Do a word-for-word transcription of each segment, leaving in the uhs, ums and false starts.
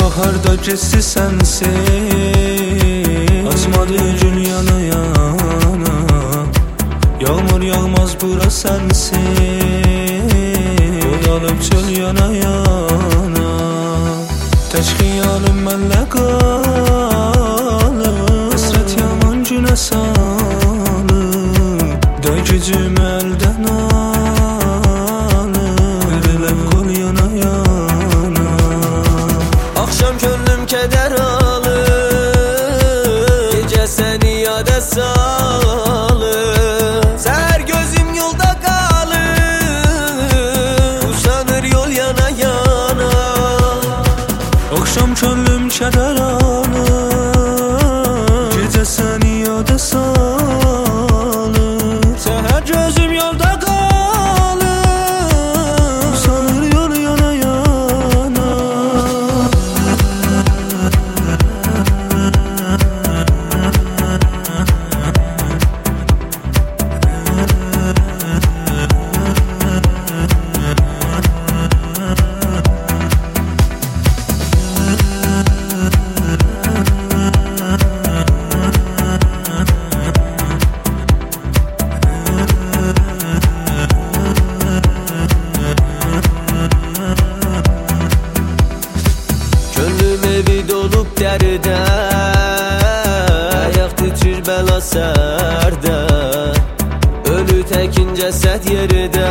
baharda keçsi sensin. Açmadı gül yana yana, yağmur yağmaz bura sensin. Odalıp çöl yana yana, tək xiyalım mənlə qalır. Həsrət yaman günə salır, dəy gücüm əldən alır. Verilib qol yana yana, akşam könlüm keder alır, gece seni yada salır. Seher gözüm yolda kalır, usanır yol yana yana. akşam könlüm kədər alır, gecə səni yada salır. Səhər gözüm yolda qalır, usanır yol yana yana. Gönlüm evi dolup derde, ayak titrir bela serde. Ölü tekin ceset yeride,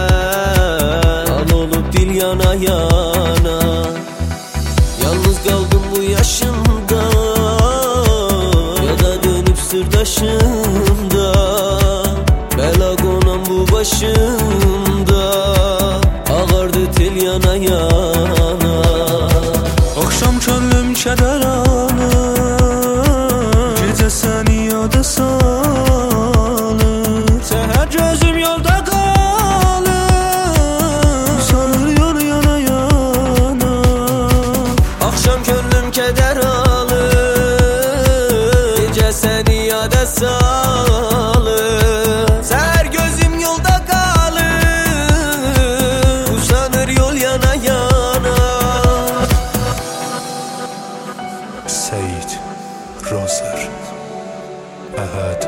al olup dil yana yana. Yalnız kaldım bu yaşımda, ya da dönüp sırdaşımda. Bela konan bu başımda, ağardı tel yana yana. Akşam könlüm kədər alır, gecə səni yada salır. Səhər gözüm yolda qalır, usanır yol yana yana. Akşam könlüm keder alır, gece seni yada salır. Seher gözüm yolda kalır, usanır yol yana yana. Seyid Raser, Ahad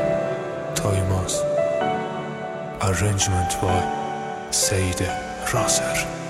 Toymaz. Arrangement by Seyid Raser.